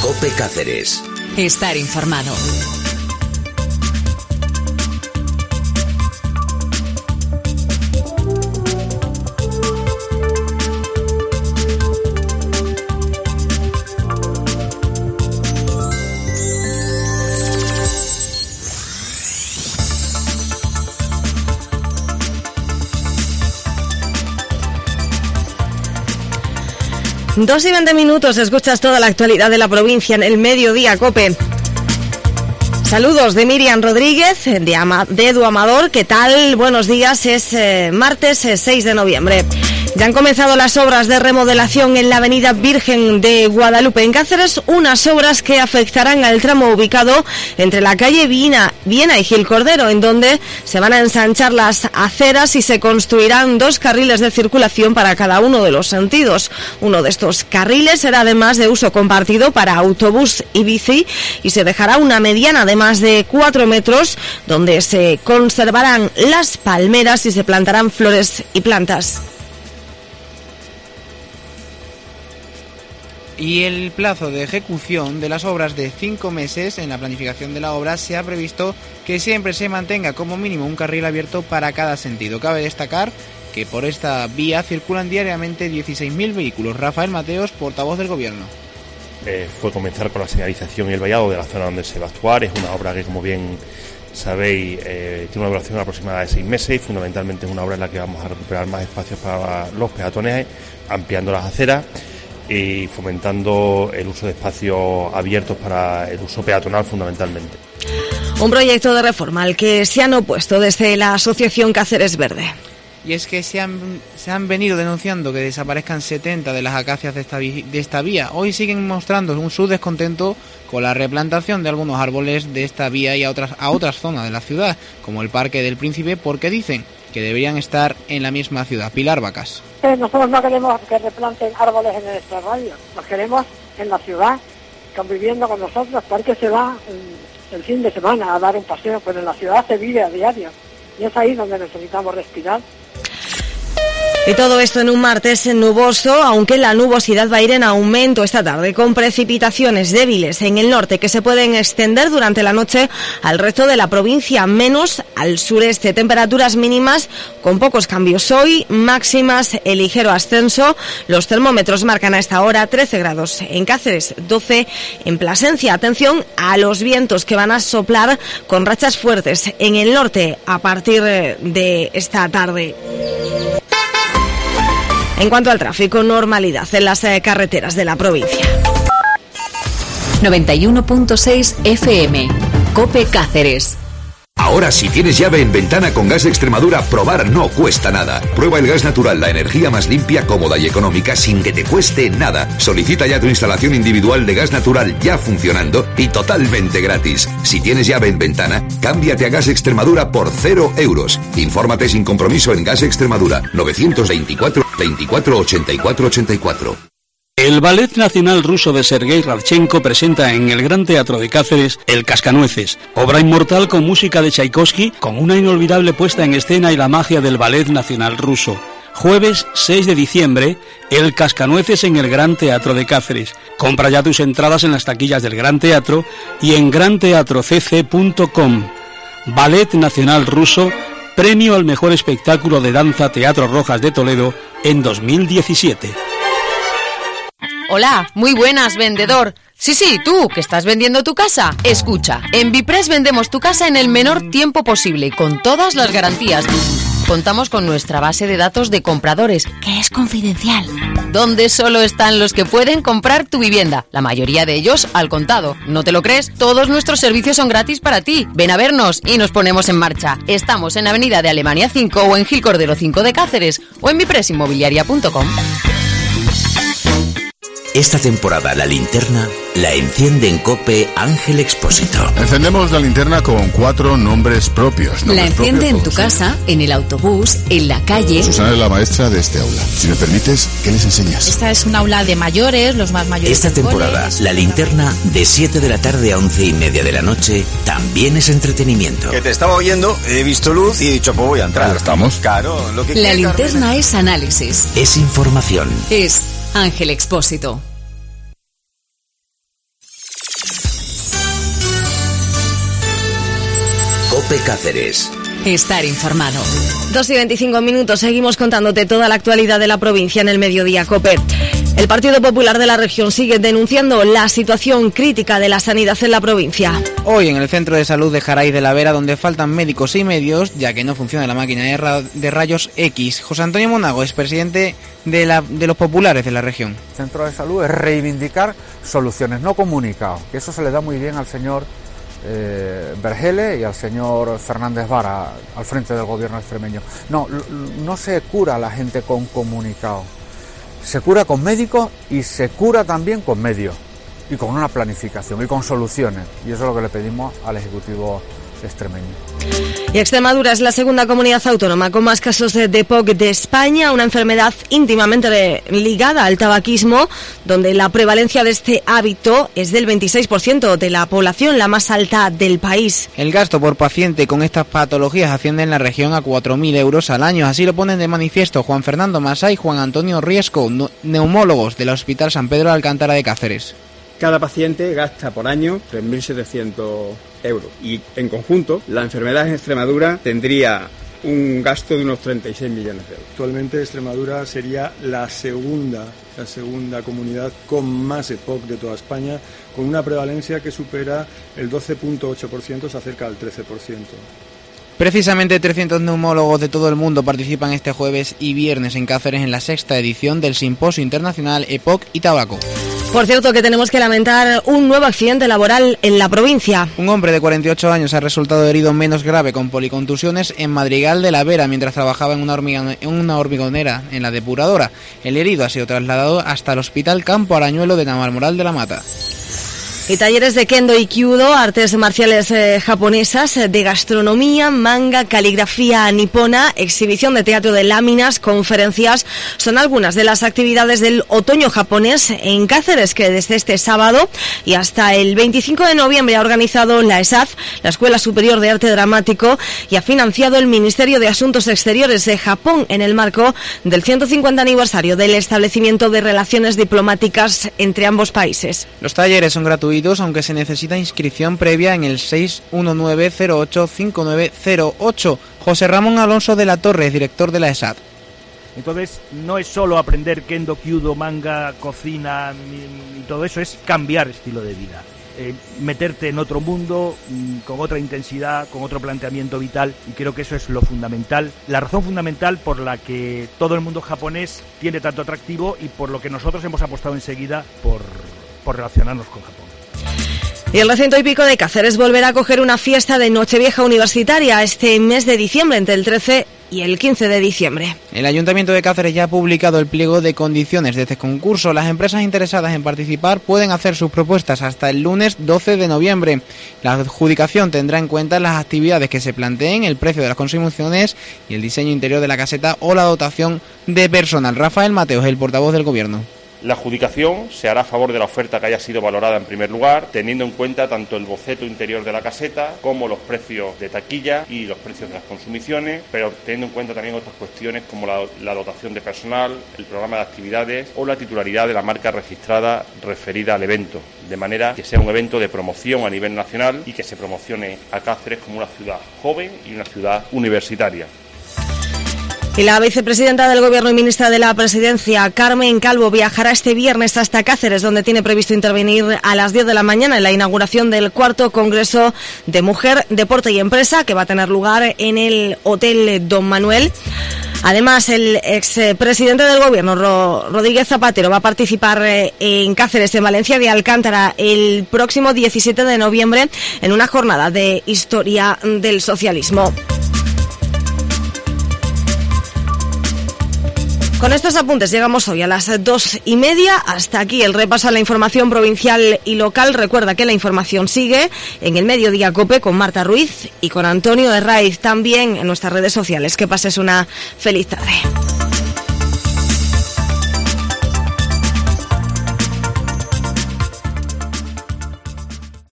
COPE Cáceres. Estar informado. Dos y 20 minutos, escuchas toda la actualidad de la provincia en el Mediodía COPE. Saludos de Miriam Rodríguez, de Edu Amador. ¿Qué tal? Buenos días, es martes 6 de noviembre. Ya han comenzado las obras de remodelación en la avenida Virgen de Guadalupe en Cáceres, unas obras que afectarán al tramo ubicado entre la calle Viena y Gil Cordero, en donde se van a ensanchar las aceras y se construirán 2 carriles de circulación para cada uno de los sentidos. Uno de estos carriles será además de uso compartido para autobús y bici y se dejará una mediana de más de 4 metros donde se conservarán las palmeras y se plantarán flores y plantas. Y el plazo de ejecución de las obras de 5 meses. En la planificación de la obra se ha previsto que siempre se mantenga como mínimo un carril abierto para cada sentido. Cabe destacar que por esta vía circulan diariamente 16.000 vehículos. Rafael Mateos, portavoz del Gobierno. Fue comenzar con la señalización y el vallado de la zona donde se va a actuar. Es una obra que, como bien sabéis, tiene una duración aproximada de 6 meses y fundamentalmente es una obra en la que vamos a recuperar más espacios para los peatones, ampliando las aceras y fomentando el uso de espacios abiertos para el uso peatonal fundamentalmente. Un proyecto de reforma al que se han opuesto desde la Asociación Cáceres Verde. Y es que se han venido denunciando que desaparezcan 70 de las acacias de esta vía. Hoy siguen mostrando su descontento con la replantación de algunos árboles de esta vía y a otras zonas de la ciudad, como el Parque del Príncipe, porque dicen que deberían estar en la misma ciudad. Pilar Vacas. Nosotros no queremos que replanten árboles en nuestra radio, los queremos en la ciudad, conviviendo con nosotros. Parque se va el fin de semana a dar un paseo, pero en la ciudad se vive a diario y es ahí donde necesitamos respirar. Y todo esto en un martes nuboso, aunque la nubosidad va a ir en aumento esta tarde, con precipitaciones débiles en el norte que se pueden extender durante la noche al resto de la provincia, menos al sureste. Temperaturas mínimas con pocos cambios hoy, máximas en ligero ascenso. Los termómetros marcan a esta hora 13 grados en Cáceres, 12 en Plasencia. Atención a los vientos que van a soplar con rachas fuertes en el norte a partir de esta tarde. En cuanto al tráfico, normalidad en las carreteras de la provincia. 91.6 FM, COPE Cáceres. Ahora, si tienes llave en ventana con Gas Extremadura, probar no cuesta nada. Prueba el gas natural, la energía más limpia, cómoda y económica sin que te cueste nada. Solicita ya tu instalación individual de gas natural ya funcionando y totalmente gratis. Si tienes llave en ventana, cámbiate a Gas Extremadura por 0 euros. Infórmate sin compromiso en Gas Extremadura, 924 24 84 84. El Ballet Nacional Ruso de Sergei Radchenko presenta en el Gran Teatro de Cáceres El Cascanueces, obra inmortal con música de Tchaikovsky, con una inolvidable puesta en escena y la magia del Ballet Nacional Ruso. Jueves 6 de diciembre, El Cascanueces en el Gran Teatro de Cáceres. Compra ya tus entradas en las taquillas del Gran Teatro y en granteatrocc.com. Ballet Nacional Ruso, premio al mejor espectáculo de danza Teatro Rojas de Toledo en 2017. Hola, muy buenas, vendedor. Sí, tú, que estás vendiendo tu casa. Escucha, en Bipress vendemos tu casa en el menor tiempo posible y con todas las garantías. Contamos con nuestra base de datos de compradores, que es confidencial, donde solo están los que pueden comprar tu vivienda, la mayoría de ellos al contado. ¿No te lo crees? Todos nuestros servicios son gratis para ti. Ven a vernos y nos ponemos en marcha. Estamos en Avenida de Alemania 5 o en Gil Cordero 5 de Cáceres o en bipressinmobiliaria.com. Esta temporada la linterna la enciende en COPE Ángel Expósito. Encendemos la linterna con 4 nombres propios. La enciende en tu casa, en el autobús, en la calle. Susana es la maestra de este aula. Si me permites, ¿qué les enseñas? Esta es un aula de mayores, los más mayores. Esta temporada la linterna de 7 de la tarde a 11:30 de la noche también es entretenimiento. Que te estaba oyendo, he visto luz y he dicho, pues voy a entrar. Claro, estamos. Claro, lo que La linterna es análisis. Es información. Es Ángel Expósito. COPE Cáceres. Estar informado. 2:25, seguimos contándote toda la actualidad de la provincia en el Mediodía COPE. El Partido Popular de la región sigue denunciando la situación crítica de la sanidad en la provincia. Hoy en el Centro de Salud de Jaraíz de la Vera, donde faltan médicos y medios, ya que no funciona la máquina de rayos X. José Antonio Monago es presidente de los populares de la región. El Centro de Salud es reivindicar soluciones, no comunicados, que eso se le da muy bien al señor Vergele y al señor Fernández Vara al frente del gobierno extremeño. No se cura a la gente con comunicados, se cura con médicos y se cura también con medios y con una planificación y con soluciones, y eso es lo que le pedimos al Ejecutivo extremeño. Y Extremadura es la segunda comunidad autónoma con más casos de EPOC de España, una enfermedad íntimamente ligada al tabaquismo, donde la prevalencia de este hábito es del 26% de la población, la más alta del país. El gasto por paciente con estas patologías asciende en la región a 4.000 euros al año, así lo ponen de manifiesto Juan Fernando Masá y Juan Antonio Riesco, neumólogos del Hospital San Pedro de Alcántara de Cáceres. Cada paciente gasta por año 3.700 euros y en conjunto la enfermedad en Extremadura tendría un gasto de unos 36 millones de euros. Actualmente Extremadura sería la segunda comunidad con más EPOC de toda España, con una prevalencia que supera el 12.8%, se acerca al 13%. Precisamente 300 neumólogos de todo el mundo participan este jueves y viernes en Cáceres en la 6ª edición del Simposio Internacional EPOC y Tabaco. Por cierto, que tenemos que lamentar un nuevo accidente laboral en la provincia. Un hombre de 48 años ha resultado herido menos grave con policontusiones en Madrigal de la Vera mientras trabajaba en una hormigonera en la depuradora. El herido ha sido trasladado hasta el Hospital Campo Arañuelo de Navalmoral de la Mata. Y talleres de kendo y kyudo, artes marciales japonesas, de gastronomía, manga, caligrafía nipona, exhibición de teatro de láminas, conferencias, son algunas de las actividades del otoño japonés en Cáceres, que desde este sábado y hasta el 25 de noviembre ha organizado la ESAF, la Escuela Superior de Arte Dramático, y ha financiado el Ministerio de Asuntos Exteriores de Japón en el marco del 150 aniversario del establecimiento de relaciones diplomáticas entre ambos países. Los talleres son gratuitos, aunque se necesita inscripción previa en el 619085908. José Ramón Alonso de la Torre es director de la ESAD. Entonces no es solo aprender kendo, kyudo, manga, cocina y todo eso, es cambiar estilo de vida. Meterte en otro mundo, con otra intensidad, con otro planteamiento vital, y creo que eso es lo fundamental, la razón fundamental por la que todo el mundo japonés tiene tanto atractivo y por lo que nosotros hemos apostado enseguida por relacionarnos con Japón. Y el recinto hípico de Cáceres volverá a acoger una fiesta de Nochevieja universitaria este mes de diciembre, entre el 13 y el 15 de diciembre. El Ayuntamiento de Cáceres ya ha publicado el pliego de condiciones de este concurso. Las empresas interesadas en participar pueden hacer sus propuestas hasta el lunes 12 de noviembre. La adjudicación tendrá en cuenta las actividades que se planteen, el precio de las consumiciones y el diseño interior de la caseta o la dotación de personal. Rafael Mateos, el portavoz del Gobierno. La adjudicación se hará a favor de la oferta que haya sido valorada en primer lugar, teniendo en cuenta tanto el boceto interior de la caseta como los precios de taquilla y los precios de las consumiciones, pero teniendo en cuenta también otras cuestiones como la dotación de personal, el programa de actividades o la titularidad de la marca registrada referida al evento, de manera que sea un evento de promoción a nivel nacional y que se promocione a Cáceres como una ciudad joven y una ciudad universitaria. Y la vicepresidenta del Gobierno y ministra de la Presidencia, Carmen Calvo, viajará este viernes hasta Cáceres, donde tiene previsto intervenir a las 10 de la mañana en la inauguración del 4º Congreso de Mujer, Deporte y Empresa, que va a tener lugar en el Hotel Don Manuel. Además, el expresidente del Gobierno, Rodríguez Zapatero, va a participar en Cáceres, en Valencia de Alcántara, el próximo 17 de noviembre en una jornada de historia del socialismo. Con estos apuntes llegamos hoy a las 2:30. Hasta aquí el repaso a la información provincial y local. Recuerda que la información sigue en el Mediodía COPE con Marta Ruiz y con Antonio Herraiz, también en nuestras redes sociales. Que pases una feliz tarde.